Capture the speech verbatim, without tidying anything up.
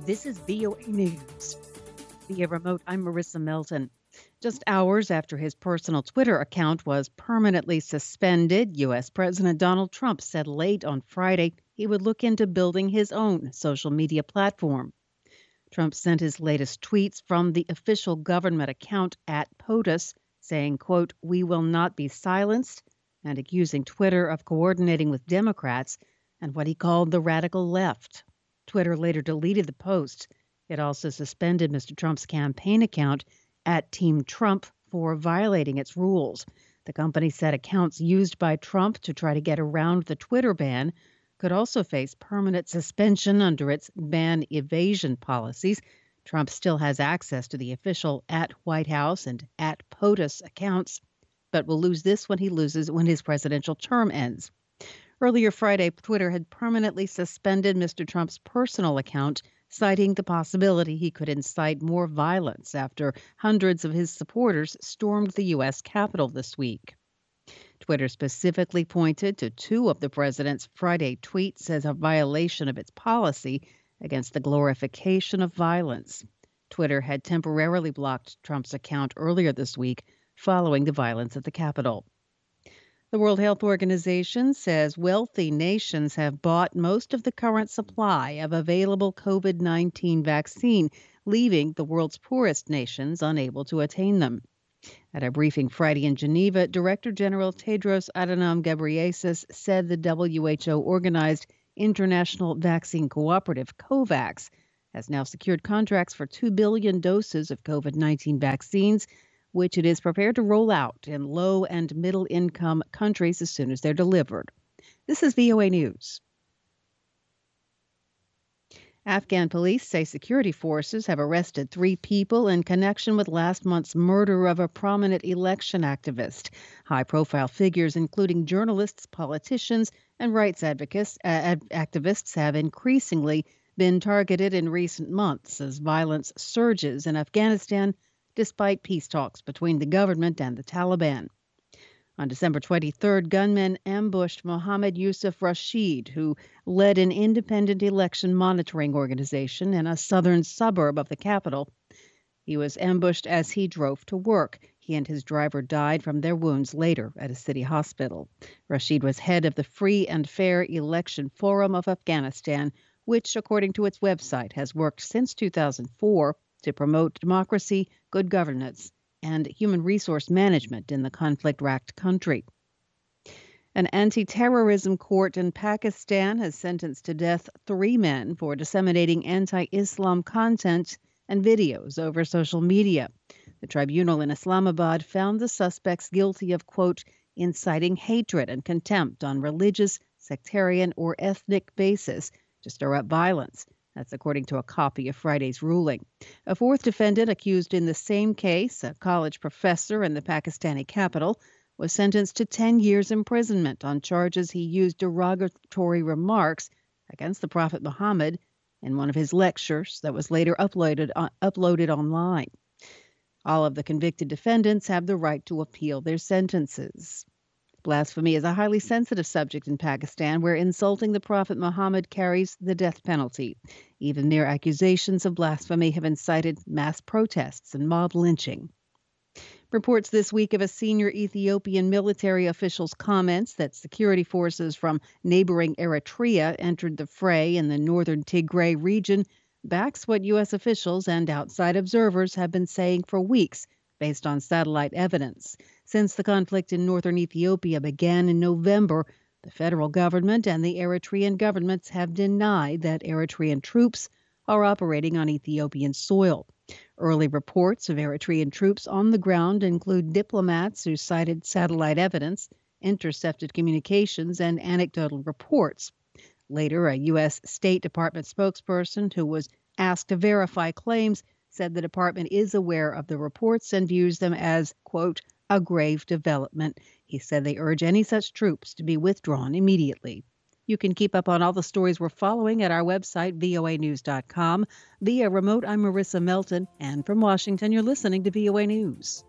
This is V O A News. Via remote, I'm Marissa Melton. Just hours after his personal Twitter account was permanently suspended, U S. President Donald Trump said late on Friday he would look into building his own social media platform. Trump sent his latest tweets from the official government account at POTUS, saying, quote, "We will not be silenced," and accusing Twitter of coordinating with Democrats and what he called the radical left. Twitter later deleted the post. It also suspended Mister Trump's campaign account at Team Trump for violating its rules. The company said accounts used by Trump to try to get around the Twitter ban could also face permanent suspension under its ban evasion policies. Trump still has access to the official at White House and at POTUS accounts, but will lose this when he loses when his presidential term ends. Earlier Friday, Twitter had permanently suspended Mister Trump's personal account, citing the possibility he could incite more violence after hundreds of his supporters stormed the U S. Capitol this week. Twitter specifically pointed to two of the president's Friday tweets as a violation of its policy against the glorification of violence. Twitter had temporarily blocked Trump's account earlier this week following the violence at the Capitol. The World Health Organization says wealthy nations have bought most of the current supply of available COVID nineteen vaccine, leaving the world's poorest nations unable to attain them. At a briefing Friday in Geneva, Director General Tedros Adhanom Ghebreyesus said the W H O-organized International Vaccine Cooperative, COVAX, has now secured contracts for two billion doses of COVID nineteen vaccines, which it is prepared to roll out in low and middle income countries as soon as they're delivered. This is V O A News. Afghan police say security forces have arrested three people in connection with last month's murder of a prominent election activist. High-profile figures, including journalists, politicians, and rights advocates, uh, activists, have increasingly been targeted in recent months as violence surges in Afghanistan, despite peace talks between the government and the Taliban. On December twenty-third, gunmen ambushed Mohammed Yusuf Rashid, who led an independent election monitoring organization in a southern suburb of the capital. He was ambushed as he drove to work. He and his driver died from their wounds later at a city hospital. Rashid was head of the Free and Fair Election Forum of Afghanistan, which, according to its website, has worked since two thousand four to promote democracy, good governance, and human resource management in the conflict-racked country. An anti-terrorism court in Pakistan has sentenced to death three men for disseminating anti-Islam content and videos over social media. The tribunal in Islamabad found the suspects guilty of, quote, inciting hatred and contempt on religious, sectarian, or ethnic basis to stir up violence. That's according to a copy of Friday's ruling. A fourth defendant accused in the same case, a college professor in the Pakistani capital, was sentenced to ten years imprisonment on charges he used derogatory remarks against the Prophet Muhammad in one of his lectures that was later uploaded, uh, uploaded online. All of the convicted defendants have the right to appeal their sentences. Blasphemy is a highly sensitive subject in Pakistan, where insulting the Prophet Muhammad carries the death penalty. Even mere accusations of blasphemy have incited mass protests and mob lynching. Reports this week of a senior Ethiopian military official's comments that security forces from neighboring Eritrea entered the fray in the northern Tigray region backs what U S officials and outside observers have been saying for weeks, based on satellite evidence. Since the conflict in northern Ethiopia began in November, the federal government and the Eritrean governments have denied that Eritrean troops are operating on Ethiopian soil. Early reports of Eritrean troops on the ground include diplomats who cited satellite evidence, intercepted communications, and anecdotal reports. Later, a U S. State Department spokesperson who was asked to verify claims said the department is aware of the reports and views them as, quote, a grave development. He said they urge any such troops to be withdrawn immediately. You can keep up on all the stories we're following at our website, V O A news dot com. Via remote, I'm Marissa Melton, and from Washington, you're listening to V O A News.